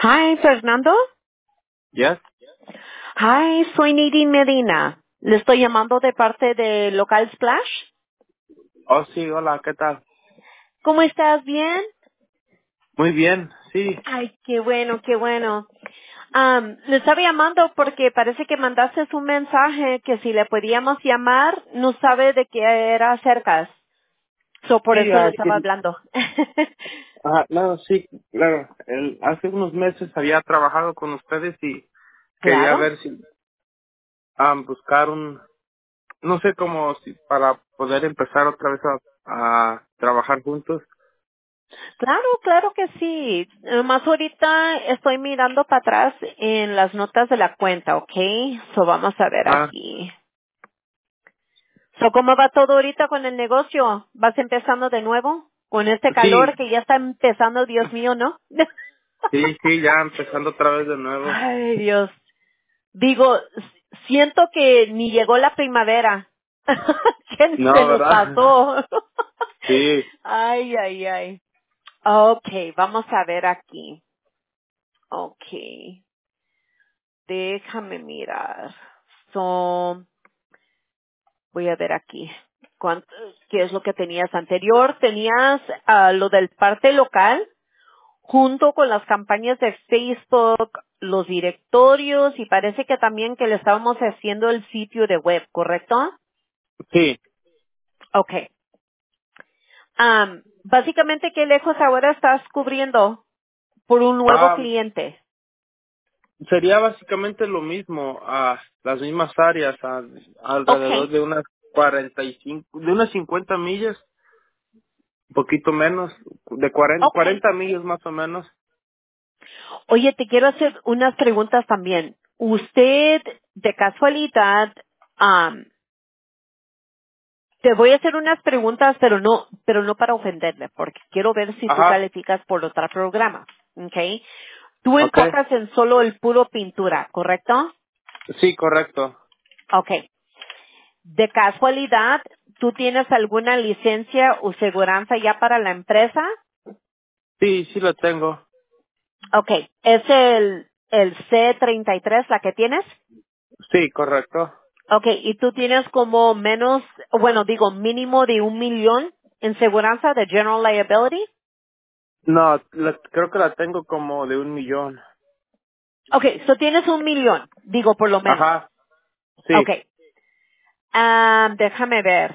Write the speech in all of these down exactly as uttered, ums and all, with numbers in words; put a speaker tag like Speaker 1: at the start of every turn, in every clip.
Speaker 1: Hi, Fernando.
Speaker 2: Yes.
Speaker 1: Hi, soy Nadine Medina. Le estoy llamando de parte de Local Splash.
Speaker 2: Oh, sí, hola, ¿qué tal?
Speaker 1: ¿Cómo estás? ¿Bien?
Speaker 2: Muy bien, sí.
Speaker 1: Ay, qué bueno, qué bueno. Um, le estaba llamando porque parece que mandaste un mensaje que si le podíamos llamar, no sabe de qué era acerca. So, por
Speaker 2: Sí,
Speaker 1: eso le
Speaker 2: aquí.
Speaker 1: estaba hablando.
Speaker 2: Ajá, no, sí, claro. El, hace unos meses había trabajado con ustedes y quería
Speaker 1: Claro.
Speaker 2: ver si ah, buscar un, no sé cómo, si para poder empezar otra vez a, a trabajar juntos.
Speaker 1: Claro, claro que sí. Más ahorita estoy mirando para atrás en las notas de la cuenta, ¿ok? So vamos a ver
Speaker 2: Ajá,
Speaker 1: aquí. So, ¿cómo va todo ahorita con el negocio? ¿Vas empezando de nuevo? Con este calor
Speaker 2: sí,
Speaker 1: que ya está empezando, Dios mío, ¿no?
Speaker 2: sí, sí, ya empezando otra vez de nuevo.
Speaker 1: Ay, Dios. Digo, s- siento que ni llegó la primavera. que se
Speaker 2: No,
Speaker 1: nos
Speaker 2: ¿verdad?
Speaker 1: pasó.
Speaker 2: Sí.
Speaker 1: ay, ay, ay. Okay, vamos a ver aquí. Okay. Déjame mirar. So, voy a ver aquí. ¿Cuánto, ¿Qué es lo que tenías anterior? Tenías ah, lo del parte local, junto con las campañas de Facebook, los directorios y parece que también que le estábamos haciendo el sitio de web, ¿correcto?
Speaker 2: Sí.
Speaker 1: Okay. Am, básicamente, ¿qué lejos ahora estás cubriendo por un nuevo
Speaker 2: Ah,
Speaker 1: cliente?
Speaker 2: sería básicamente lo mismo, a las mismas áreas, a- alrededor
Speaker 1: Okay.
Speaker 2: de unas cuarenta y cinco, de unas cincuenta millas, un poquito menos, de cuarenta,
Speaker 1: Okay.
Speaker 2: cuarenta millas más o menos.
Speaker 1: Oye, te quiero hacer unas preguntas también. Usted, de casualidad, am, te voy a hacer unas preguntas, pero no, pero no para ofenderle, porque quiero ver si tú
Speaker 2: Ajá,
Speaker 1: calificas por otro programa, ¿ok? Tú
Speaker 2: okay,
Speaker 1: enfocas en solo el puro pintura, ¿correcto?
Speaker 2: sí, correcto.
Speaker 1: Ok. De casualidad, ¿tú tienes alguna licencia o seguranza ya para la empresa?
Speaker 2: Sí, sí lo tengo.
Speaker 1: Ok. ¿Es el, el C treinta y tres la que tienes?
Speaker 2: Sí, correcto.
Speaker 1: Okay, y tú tienes como menos, bueno, digo, mínimo de un millón en seguranza de General Liability.
Speaker 2: No, la- creo que la tengo como de un millón.
Speaker 1: Okay, so tienes un millón, digo, por lo menos.
Speaker 2: Ajá, sí.
Speaker 1: Okay, ah, déjame ver.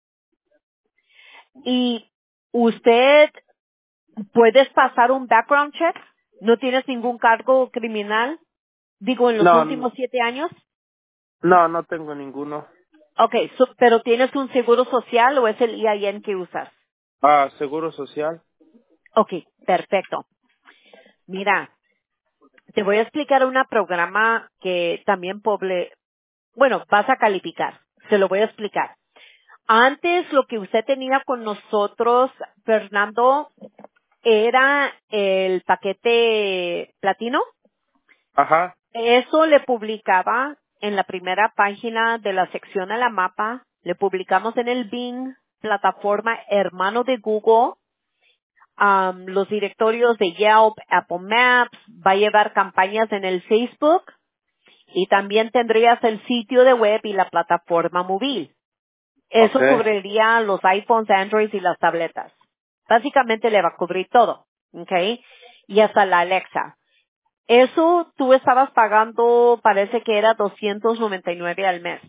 Speaker 1: ¿Y usted puedes pasar un background check? ¿No tienes ningún cargo criminal? Digo, en los
Speaker 2: No,
Speaker 1: últimos siete años.
Speaker 2: no, no tengo ninguno.
Speaker 1: Okay, so, pero ¿tienes un seguro social o es el E I N que usas?
Speaker 2: Ah, seguro social.
Speaker 1: Okay, perfecto. Mira, te voy a explicar un programa que también pobre, bueno, vas a calificar. Se lo voy a explicar. Antes lo que usted tenía con nosotros, Fernando, era el paquete platino.
Speaker 2: Ajá,
Speaker 1: Eso le publicaba en la primera página de la sección a la mapa. Le publicamos en el Bing, plataforma hermano de Google, am, los directorios de Yelp, Apple Maps, va a llevar campañas en el Facebook y también tendrías el sitio de web y la plataforma móvil. Eso
Speaker 2: okay,
Speaker 1: cubriría los iPhones, Android y las tabletas. Básicamente le va a cubrir todo, ¿ok? Y hasta la Alexa. Eso tú estabas pagando, parece que era doscientos noventa y nueve al mes.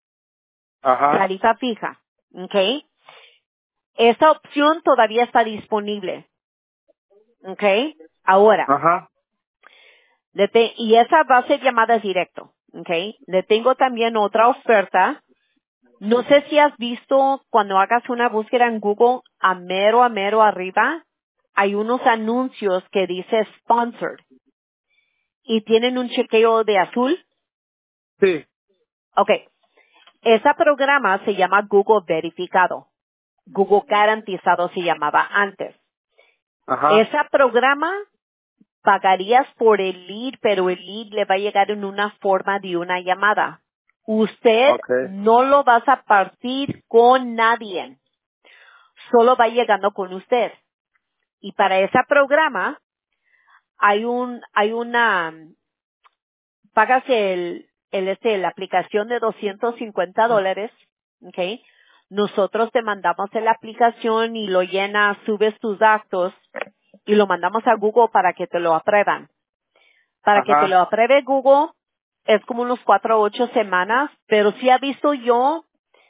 Speaker 2: ajá,
Speaker 1: Tarifa fija, ¿ok? Esa opción todavía está disponible, ¿ok? Ahora,
Speaker 2: ajá,
Speaker 1: le te- y esa va a ser llamadas directo, ¿ok? Le tengo también otra oferta. No sé si has visto cuando hagas una búsqueda en Google, a mero, a mero arriba, hay unos anuncios que dice sponsored y tienen un chequeo de azul.
Speaker 2: sí,
Speaker 1: Ok, ese programa se llama Google Verificado. Google Garantizado se llamaba antes.
Speaker 2: ajá,
Speaker 1: Ese programa pagarías por el lead, pero el lead le va a llegar en una forma de una llamada. Usted
Speaker 2: okay,
Speaker 1: no lo vas a partir con nadie. Solo va llegando con usted. Y para ese programa, hay un, hay una, pagas el, el este, la aplicación de doscientos cincuenta dólares, ¿ok? Nosotros te mandamos la aplicación y lo llenas, subes tus datos y lo mandamos a Google para que te lo aprueban. Para que te lo
Speaker 2: Ajá.
Speaker 1: apruebe Google es como unos cuatro o ocho semanas, pero sí ha visto yo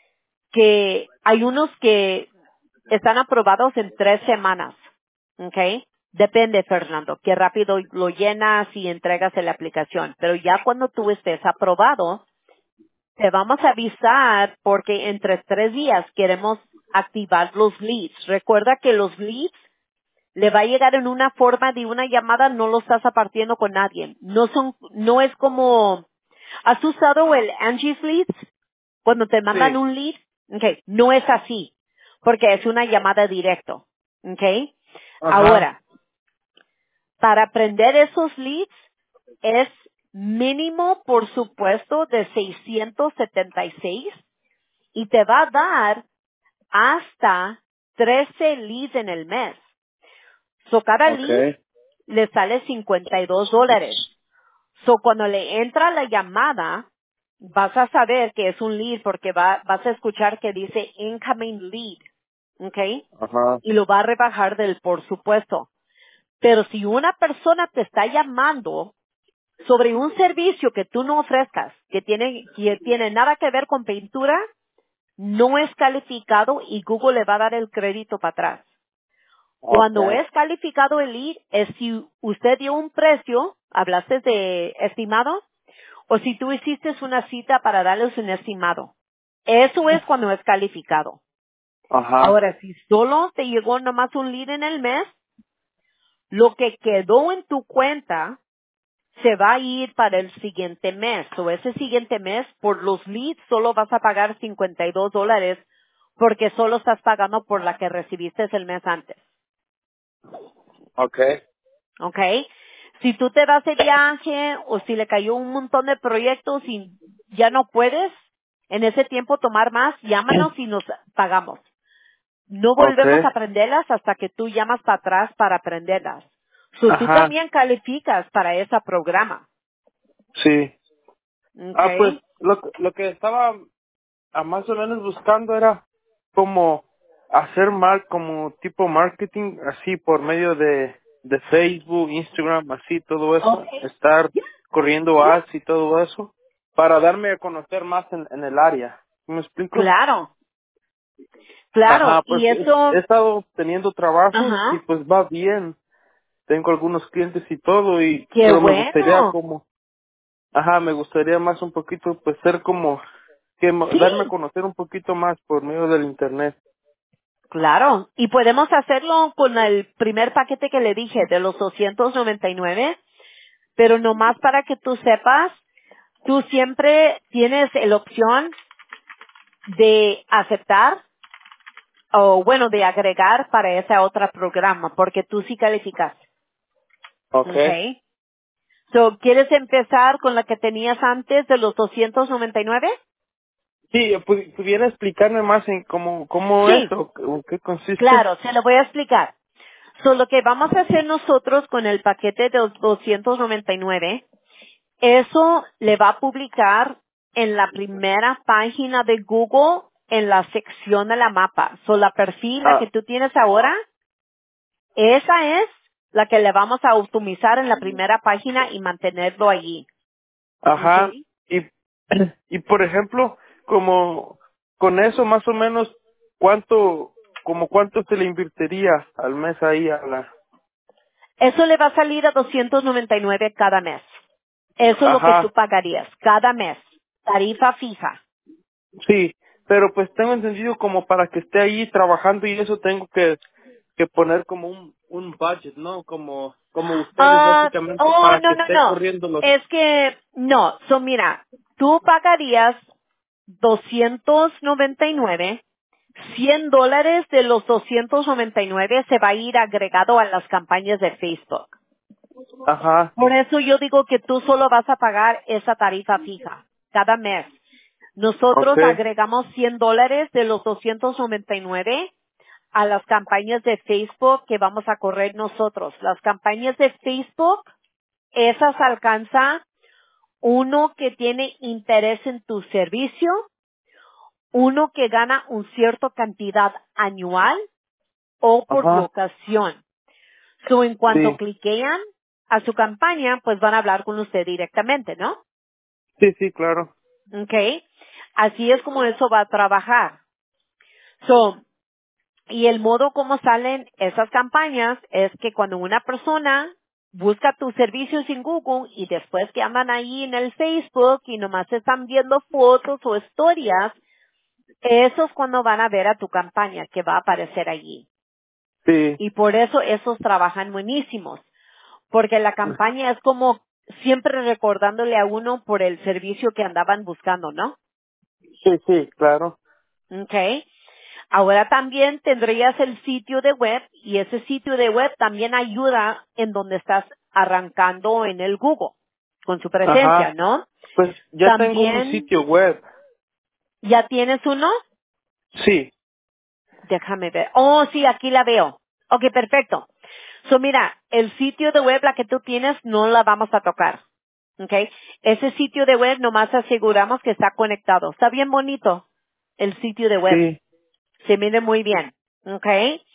Speaker 1: que hay unos que están aprobados en tres semanas, ¿ok? Depende, Fernando, qué rápido lo llenas y entregas en la aplicación. Pero ya cuando tú estés aprobado, te vamos a avisar porque entre tres días queremos activar los leads. Recuerda que los leads le va a llegar en una forma de una llamada, no lo estás apartiendo con nadie. No son, no es como, ¿has usado el Angie's Leads? Cuando te mandan
Speaker 2: Sí.
Speaker 1: un lead, okay, no es así, porque es una llamada directo, okay.
Speaker 2: Ajá.
Speaker 1: Ahora, para aprender esos leads es mínimo, por supuesto, de seiscientos setenta y seis y te va a dar hasta trece leads en el mes. So, cada lead
Speaker 2: Okay.
Speaker 1: le sale cincuenta y dos dólares. So, cuando le entra la llamada, vas a saber que es un lead porque va, vas a escuchar que dice incoming lead, ¿ok?
Speaker 2: Ajá.
Speaker 1: Y lo va a rebajar del por supuesto. Pero si una persona te está llamando sobre un servicio que tú no ofrezcas, que tiene, que tiene nada que ver con pintura, no es calificado y Google le va a dar el crédito para atrás. Cuando
Speaker 2: Okay.
Speaker 1: es calificado el lead, es si usted dio un precio, hablaste de estimado, o si tú hiciste una cita para darles un estimado. Eso es cuando es calificado.
Speaker 2: Ajá.
Speaker 1: Ahora, si solo te llegó nomás un lead en el mes, lo que quedó en tu cuenta se va a ir para el siguiente mes. O ese siguiente mes, por los leads, solo vas a pagar cincuenta y dos dólares porque solo estás pagando por la que recibiste el mes antes.
Speaker 2: Okay.
Speaker 1: ¿Ok? Si tú te vas de viaje o si le cayó un montón de proyectos y ya no puedes en ese tiempo tomar más, llámanos y nos pagamos. No volvemos a
Speaker 2: Okay.
Speaker 1: aprenderlas hasta que tú llamas para atrás para aprenderlas. So, tú
Speaker 2: Ajá.
Speaker 1: también calificas para ese programa.
Speaker 2: Sí.
Speaker 1: ¿Ok?
Speaker 2: Ah, pues lo, que- lo que estaba ah, más o menos buscando era como hacer mal como tipo marketing así por medio de de Facebook, Instagram, así todo
Speaker 1: Ok.
Speaker 2: eso, estar
Speaker 1: Ya,
Speaker 2: corriendo
Speaker 1: ya.
Speaker 2: ads y todo eso para darme a conocer más en, en el área. ¿Me explico?
Speaker 1: Claro, claro.
Speaker 2: Ajá, pues
Speaker 1: Y
Speaker 2: he, he
Speaker 1: eso,
Speaker 2: estado teniendo trabajos y
Speaker 1: ajá,
Speaker 2: pues va bien. Tengo algunos clientes y todo y
Speaker 1: qué
Speaker 2: pero me gustaría
Speaker 1: bueno.
Speaker 2: como ajá, me gustaría más un poquito, pues ser como, que mo- darme a
Speaker 1: Sí,
Speaker 2: conocer un poquito más por medio del internet.
Speaker 1: claro, y podemos hacerlo con el primer paquete que le dije de los doscientos noventa y nueve, pero nomás para que tú sepas, tú siempre tienes la opción de aceptar o bueno, de agregar para ese otro programa, porque tú sí calificas.
Speaker 2: Okay.
Speaker 1: Okay. So, ¿quieres empezar con la que tenías antes de los doscientos noventa y nueve?
Speaker 2: Sí, pu- pudiera explicarme más en cómo, cómo es
Speaker 1: Sí,
Speaker 2: o, o en qué consiste.
Speaker 1: claro, se lo voy a explicar. So, lo que vamos a hacer nosotros con el paquete de los doscientos noventa y nueve, eso le va a publicar en la primera página de Google en la sección de la mapa. So, la perfil, la que
Speaker 2: Ah,
Speaker 1: tú tienes ahora, esa es la que le vamos a optimizar en la primera página y mantenerlo allí.
Speaker 2: ajá.
Speaker 1: Okay.
Speaker 2: Y, y por ejemplo, como con eso más o menos, ¿cuánto, como cuánto se le invertiría al mes ahí a la,
Speaker 1: Eso le va a salir a doscientos noventa y nueve cada mes. Eso es lo que tú
Speaker 2: ajá,
Speaker 1: pagarías cada mes. Tarifa fija.
Speaker 2: sí, pero pues tengo entendido como para que esté ahí trabajando y eso tengo que, que poner como un, un budget, ¿no? Como, como ustedes
Speaker 1: Ah,
Speaker 2: básicamente
Speaker 1: oh,
Speaker 2: para que
Speaker 1: no, no,
Speaker 2: esté
Speaker 1: no.
Speaker 2: corriendo los,
Speaker 1: Es que, no. So, mira, tú pagarías doscientos noventa y nueve. cien dólares de los doscientos noventa y nueve se va a ir agregado a las campañas de Facebook.
Speaker 2: ajá,
Speaker 1: Por eso yo digo que tú solo vas a pagar esa tarifa fija cada mes. Nosotros
Speaker 2: okay,
Speaker 1: agregamos cien dólares de los doscientos noventa y nueve a las campañas de Facebook que vamos a correr nosotros. Las campañas de Facebook, esas alcanza uno que tiene interés en tu servicio, uno que gana una cierta cantidad anual o por
Speaker 2: Ajá.
Speaker 1: locación. So, en cuanto
Speaker 2: Sí.
Speaker 1: cliquean a su campaña, pues van a hablar con usted directamente, ¿no?
Speaker 2: Sí, sí, claro.
Speaker 1: Okay. Así es como eso va a trabajar. So, y el modo como salen esas campañas es que cuando una persona busca tus servicios en Google y después que andan ahí en el Facebook y nomás están viendo fotos o historias, eso es cuando van a ver a tu campaña que va a aparecer allí.
Speaker 2: Sí.
Speaker 1: Y por eso esos trabajan buenísimos. Porque la campaña es como siempre recordándole a uno por el servicio que andaban buscando, ¿no?
Speaker 2: Sí, sí, claro.
Speaker 1: Okay. Ahora también tendrías el sitio de web y ese sitio de web también ayuda en donde estás arrancando en el Google con su presencia,
Speaker 2: Ajá.
Speaker 1: ¿no?
Speaker 2: Pues ya tengo un
Speaker 1: También,
Speaker 2: sitio web.
Speaker 1: ¿ya tienes uno?
Speaker 2: Sí.
Speaker 1: Déjame ver. Oh, sí, aquí la veo. Ok, perfecto. So, mira, el sitio de web, la que tú tienes, no la vamos a tocar. Ok. Ese sitio de web nomás aseguramos que está conectado. Está bien bonito el sitio de web.
Speaker 2: Sí.
Speaker 1: Se mide muy bien. Ok.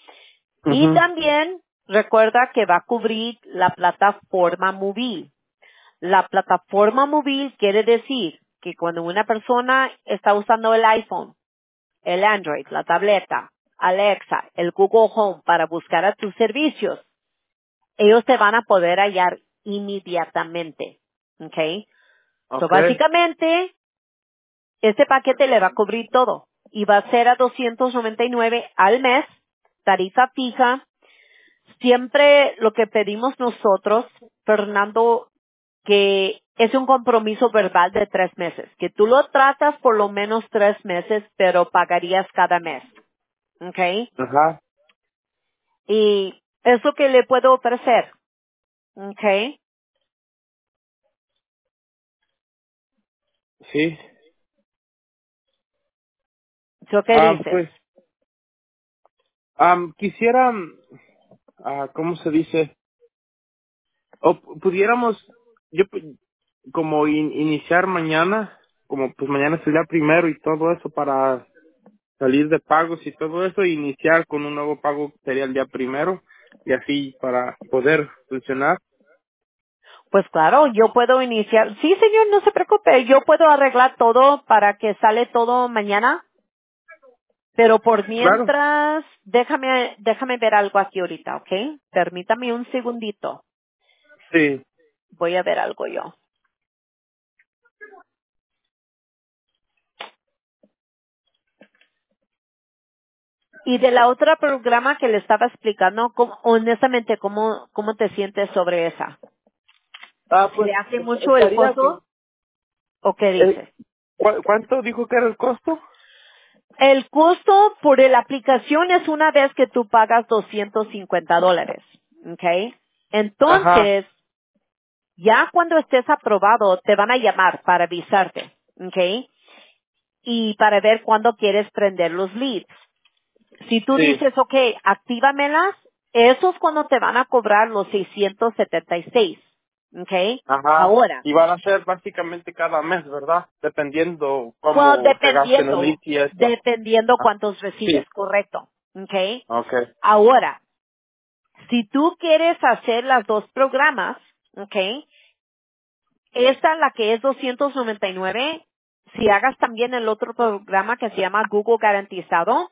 Speaker 1: Y
Speaker 2: Mhm.
Speaker 1: también recuerda que va a cubrir la plataforma móvil. La plataforma móvil quiere decir que cuando una persona está usando el iPhone, el Android, la tableta, Alexa, el Google Home para buscar a tus servicios, ellos te van a poder hallar inmediatamente. ¿Ok? So,
Speaker 2: Okay.
Speaker 1: básicamente, este paquete le va a cubrir todo y va a ser a doscientos noventa y nueve al mes, tarifa fija. Siempre lo que pedimos nosotros, Fernando, que es un compromiso verbal de tres meses, que tú lo tratas por lo menos tres meses, pero pagarías cada mes. ¿Ok?
Speaker 2: Ajá.
Speaker 1: Y es lo que le puedo ofrecer. ¿Ok?
Speaker 2: Sí.
Speaker 1: ¿So qué
Speaker 2: Ah,
Speaker 1: dices?
Speaker 2: pues, am, quisiera, ah, ¿cómo se dice? O pu- pudiéramos, yo pu- como in- iniciar mañana, como pues mañana es el día primero y todo eso para salir de pagos y todo eso, e iniciar con un nuevo pago que sería el día primero y así para poder funcionar.
Speaker 1: Pues claro, yo puedo iniciar. Sí, señor, no se preocupe. Yo puedo arreglar todo para que sale todo mañana. Pero por
Speaker 2: Claro.
Speaker 1: mientras, déjame, déjame ver algo aquí ahorita, ¿ok? Permítame un segundito.
Speaker 2: Sí.
Speaker 1: Voy a ver algo yo. Y de la otra programa que le estaba explicando, ¿cómo- honestamente, ¿cómo, cómo te sientes sobre esa?
Speaker 2: Ah,
Speaker 1: ¿Se
Speaker 2: pues
Speaker 1: le hace
Speaker 2: es-
Speaker 1: mucho el
Speaker 2: estaría bien.
Speaker 1: costo o qué
Speaker 2: Eh,
Speaker 1: dices?
Speaker 2: ¿cu- ¿Cuánto dijo que era el costo?
Speaker 1: El costo por la aplicación es una vez que tú pagas doscientos cincuenta dólares, ¿ok?
Speaker 2: Ajá.
Speaker 1: Entonces, ya cuando estés aprobado, te van a llamar para avisarte, ¿ok? Y para ver cuándo quieres prender los leads. Si tú
Speaker 2: Sí.
Speaker 1: dices, ok, actívamelas, eso es cuando te van a cobrar los seiscientos setenta y seis, ¿ok?
Speaker 2: Ajá.
Speaker 1: Ahora,
Speaker 2: Y van a ser básicamente cada mes, ¿verdad? Dependiendo
Speaker 1: bueno,
Speaker 2: cómo se gasten los
Speaker 1: dependiendo,
Speaker 2: leads y eso.
Speaker 1: dependiendo
Speaker 2: Ah,
Speaker 1: cuántos
Speaker 2: sí.
Speaker 1: recibes, correcto, ¿ok?
Speaker 2: Okay.
Speaker 1: Ahora, si tú quieres hacer las dos programas, ¿ok? Esta, la que es doscientos noventa y nueve, si hagas también el otro programa que se llama Google Garantizado,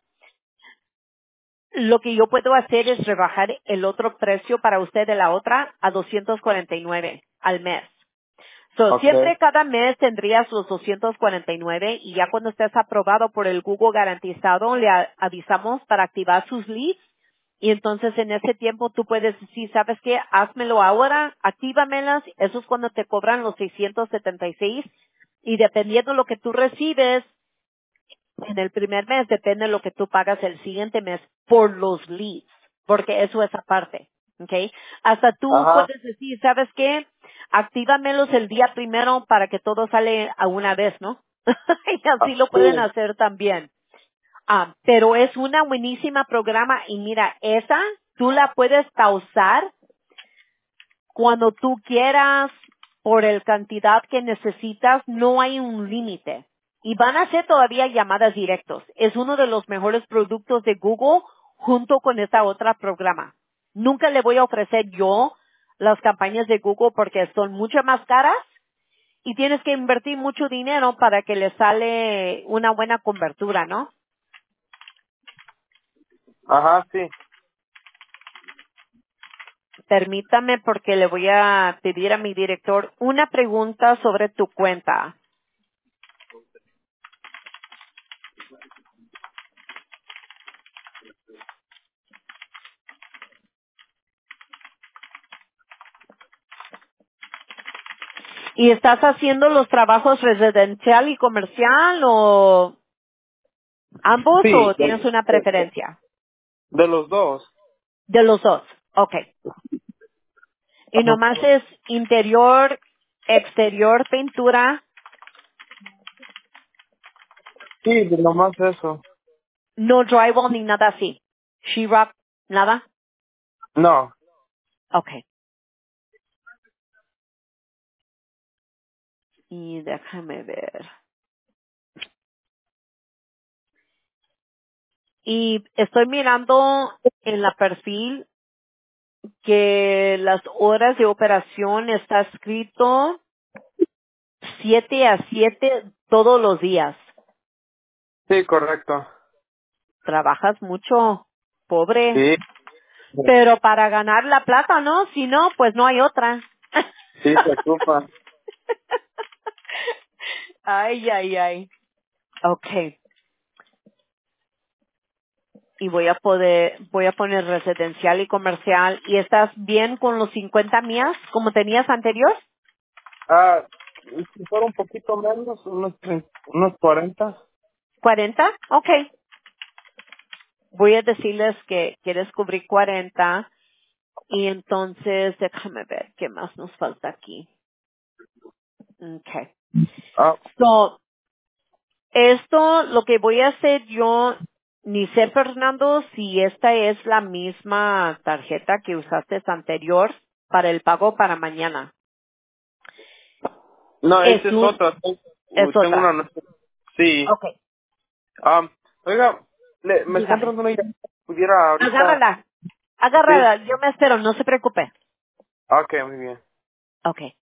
Speaker 1: lo que yo puedo hacer es rebajar el otro precio para usted de la otra a doscientos cuarenta y nueve al mes. So,
Speaker 2: Okay.
Speaker 1: siempre cada mes tendrías los doscientos cuarenta y nueve y ya cuando estés aprobado por el Google Garantizado le a- avisamos para activar sus leads. Y entonces en ese tiempo tú puedes decir, ¿sabes qué? Házmelo ahora, actívamelas. Eso es cuando te cobran los seiscientos setenta y seis. Y dependiendo lo que tú recibes en el primer mes, depende de lo que tú pagas el siguiente mes por los leads. Porque eso es aparte. ¿Ok? Hasta tú
Speaker 2: Ajá.
Speaker 1: puedes decir, ¿sabes qué? Actívamelos el día primero para que todo sale a una vez, ¿no? Y
Speaker 2: Ah,
Speaker 1: así lo pueden
Speaker 2: sí.
Speaker 1: hacer también. Ah, pero es una buenísima programa y mira, esa tú la puedes pausar cuando tú quieras por el cantidad que necesitas, no hay un límite. Y van a ser todavía llamadas directos. Es uno de los mejores productos de Google junto con esta otra programa. Nunca le voy a ofrecer yo las campañas de Google porque son mucho más caras y tienes que invertir mucho dinero para que le sale una buena cobertura, ¿no?
Speaker 2: Ajá, sí.
Speaker 1: Permítame porque le voy a pedir a mi director una pregunta sobre tu cuenta. ¿Y estás haciendo los trabajos residencial y comercial o ambos
Speaker 2: Sí,
Speaker 1: o tienes
Speaker 2: de,
Speaker 1: una preferencia?
Speaker 2: de los dos.
Speaker 1: De los dos. Ok. Y
Speaker 2: Ajá.
Speaker 1: nomás es interior, exterior, pintura,
Speaker 2: Sí, de nomás eso.
Speaker 1: no drywall ni nada así. Sheetrock, nada.
Speaker 2: No.
Speaker 1: Ok. Y déjame ver. Y estoy mirando en la perfil que las horas de operación está escrito siete a siete todos los días.
Speaker 2: Sí, correcto.
Speaker 1: Trabajas mucho, pobre.
Speaker 2: Sí.
Speaker 1: Pero para ganar la plata, ¿no? Si no, pues no hay otra.
Speaker 2: Sí, se ocupa.
Speaker 1: Ay, ay, ay. Okay. Y voy a poder, voy a poner residencial y comercial. ¿Y estás bien con los cincuenta mías como tenías anterior?
Speaker 2: Ah, si fuera un poquito menos, unos, tre- unos cuarenta.
Speaker 1: ¿cuarenta? Okay. Voy a decirles que quieres cubrir cuarenta. Y entonces, déjame ver qué más nos falta aquí. Okay.
Speaker 2: Ah,
Speaker 1: So, esto, lo que voy a hacer yo, ni sé, Fernando, si esta es la misma tarjeta que usaste anterior para el pago para mañana.
Speaker 2: no,
Speaker 1: Es
Speaker 2: esa es
Speaker 1: un,
Speaker 2: otra.
Speaker 1: es
Speaker 2: Tengo tengo una.
Speaker 1: otra.
Speaker 2: no- Sí.
Speaker 1: Okay.
Speaker 2: Um, oiga, le, me está
Speaker 1: Dígame.
Speaker 2: entrando una idea. ¿Pudiera ahorita?
Speaker 1: Agárrala.
Speaker 2: Sí.
Speaker 1: Agárrala. Yo me espero, no se preocupe.
Speaker 2: Ok, muy bien.
Speaker 1: Okay.